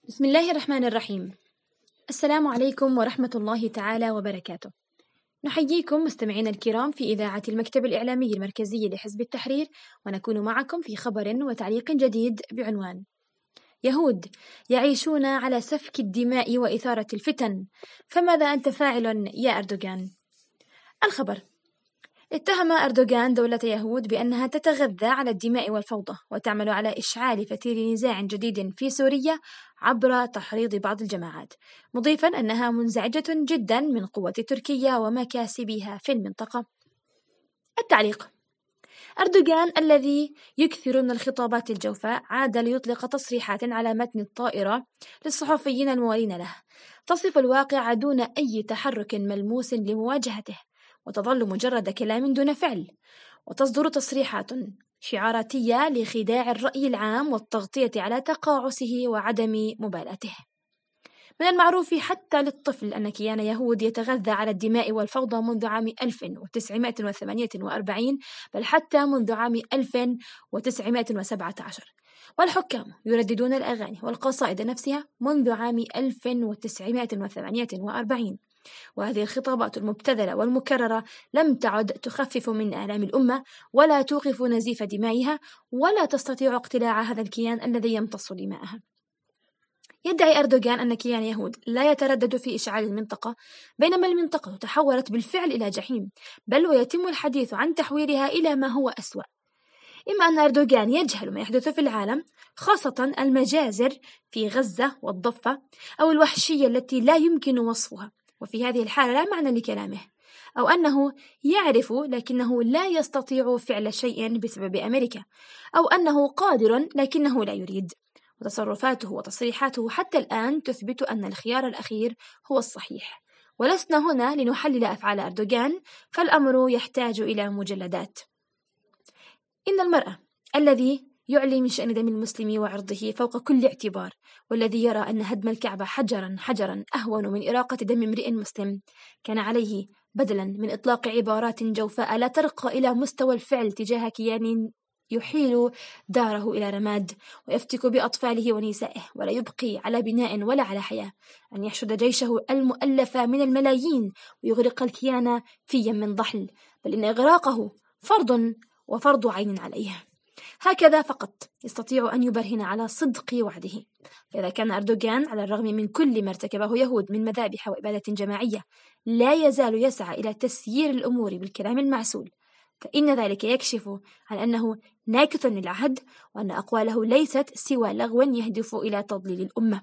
بسم الله الرحمن الرحيم. السلام عليكم ورحمة الله تعالى وبركاته. نحييكم مستمعينا الكرام في إذاعة المكتب الإعلامي المركزي لحزب التحرير، ونكون معكم في خبر وتعليق جديد بعنوان: يهود يعيشون على سفك الدماء وإثارة الفتن، فماذا أنت فاعل يا أردوغان؟ الخبر: اتهم أردوغان دولة يهود بأنها تتغذى على الدماء والفوضى وتعمل على إشعال فتيل نزاع جديد في سوريا عبر تحريض بعض الجماعات، مضيفا أنها منزعجة جدا من قوة تركيا ومكاسبها في المنطقة. التعليق: أردوغان الذي يكثر من الخطابات الجوفاء عاد ليطلق تصريحات على متن الطائرة للصحفيين الموالين له، تصف الواقع دون أي تحرك ملموس لمواجهته، وتظل مجرد كلام دون فعل، وتصدر تصريحات شعاراتية لخداع الرأي العام والتغطية على تقاعسه وعدم مبالاته. من المعروف حتى للطفل أن كيان يهود يتغذى على الدماء والفوضى منذ عام 1948، بل حتى منذ عام 1917، والحكام يرددون الأغاني والقصائد نفسها منذ عام 1948، وهذه الخطابات المبتذلة والمكررة لم تعد تخفف من آلام الأمة ولا توقف نزيف دمائها، ولا تستطيع اقتلاع هذا الكيان الذي يمتص دماءها. يدعي أردوغان أن كيان يهود لا يتردد في إشعال المنطقة، بينما المنطقة تحولت بالفعل إلى جحيم، بل ويتم الحديث عن تحويلها إلى ما هو أسوأ. إما أن أردوغان يجهل ما يحدث في العالم، خاصة المجازر في غزة والضفة، أو الوحشية التي لا يمكن وصفها، وفي هذه الحالة لا معنى لكلامه، أو أنه يعرف لكنه لا يستطيع فعل شيء بسبب أمريكا، أو أنه قادر لكنه لا يريد. وتصرفاته وتصريحاته حتى الآن تثبت أن الخيار الأخير هو الصحيح، ولسنا هنا لنحلل أفعال أردوغان، فالأمر يحتاج إلى مجلدات. إن المرأة الذي يعلي من شأن دم المسلم وعرضه فوق كل اعتبار، والذي يرى أن هدم الكعبة حجرا حجرا أهون من إراقة دم امرئ مسلم، كان عليه بدلا من إطلاق عبارات جوفاء لا ترقى إلى مستوى الفعل تجاه كيان يحيل داره إلى رماد ويفتك بأطفاله ونسائه، ولا يبقي على بناء ولا على حياة، أن يحشد جيشه المؤلف من الملايين ويغرق الكيان في يم ضحل، بل إن إغراقه فرض عين عليه. هكذا فقط يستطيع أن يبرهن على صدق وعده. فإذا كان أردوغان على الرغم من كل ما ارتكبه يهود من مذابح وإبادة جماعية لا يزال يسعى إلى تسيير الأمور بالكلام المعسول، فإن ذلك يكشف عن أنه ناكث للعهد، وأن أقواله ليست سوى لغو يهدف إلى تضليل الأمة.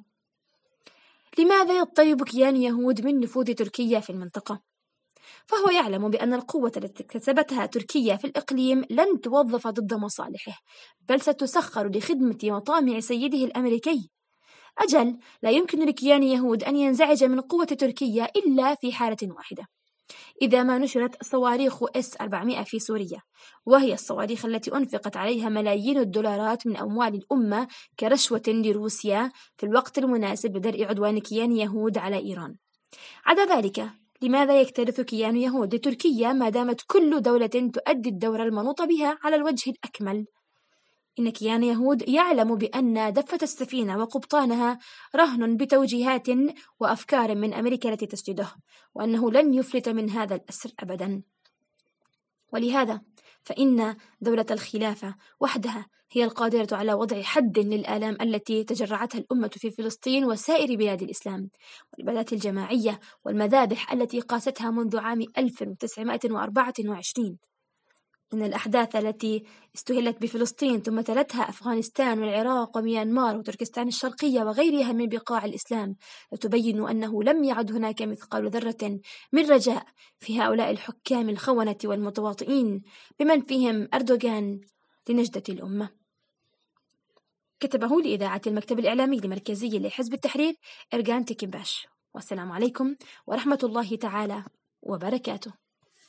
لماذا يضطرب كيان يهود من نفوذ تركيا في المنطقة؟ فهو يعلم بأن القوة التي اكتسبتها تركيا في الإقليم لن توظف ضد مصالحه، بل ستسخر لخدمة مطامع سيده الأمريكي. أجل، لا يمكن لكيان يهود أن ينزعج من قوة تركيا إلا في حالة واحدة: إذا ما نشرت صواريخ S-400 في سوريا، وهي الصواريخ التي أنفقت عليها ملايين الدولارات من أموال الأمة كرشوة لروسيا في الوقت المناسب لدرء عدوان كيان يهود على إيران. عدا ذلك، لماذا يكترث كيان يهود لتركيا ما دامت كل دولة تؤدي الدور المنوط بها على الوجه الأكمل؟ إن كيان يهود يعلم بأن دفة السفينة وقبطانها رهن بتوجيهات وأفكار من أمريكا التي تسجده، وأنه لن يفلت من هذا الأسر أبدا. ولهذا فإن دولة الخلافة وحدها هي القادرة على وضع حد للآلام التي تجرعتها الأمة في فلسطين وسائر بلاد الإسلام، والإبادات الجماعية والمذابح التي قاستها منذ عام 1924. إن الأحداث التي استهلت بفلسطين ثم تلتها أفغانستان والعراق وميانمار وتركستان الشرقية وغيرها من بقاع الإسلام تبين أنه لم يعد هناك مثقال ذرة من رجاء في هؤلاء الحكام الخونة والمتواطئين بمن فيهم أردوغان لنجدة الأمة. كتبه لإذاعة المكتب الإعلامي المركزي لحزب التحرير إرغان تكيمباش. والسلام عليكم ورحمة الله تعالى وبركاته.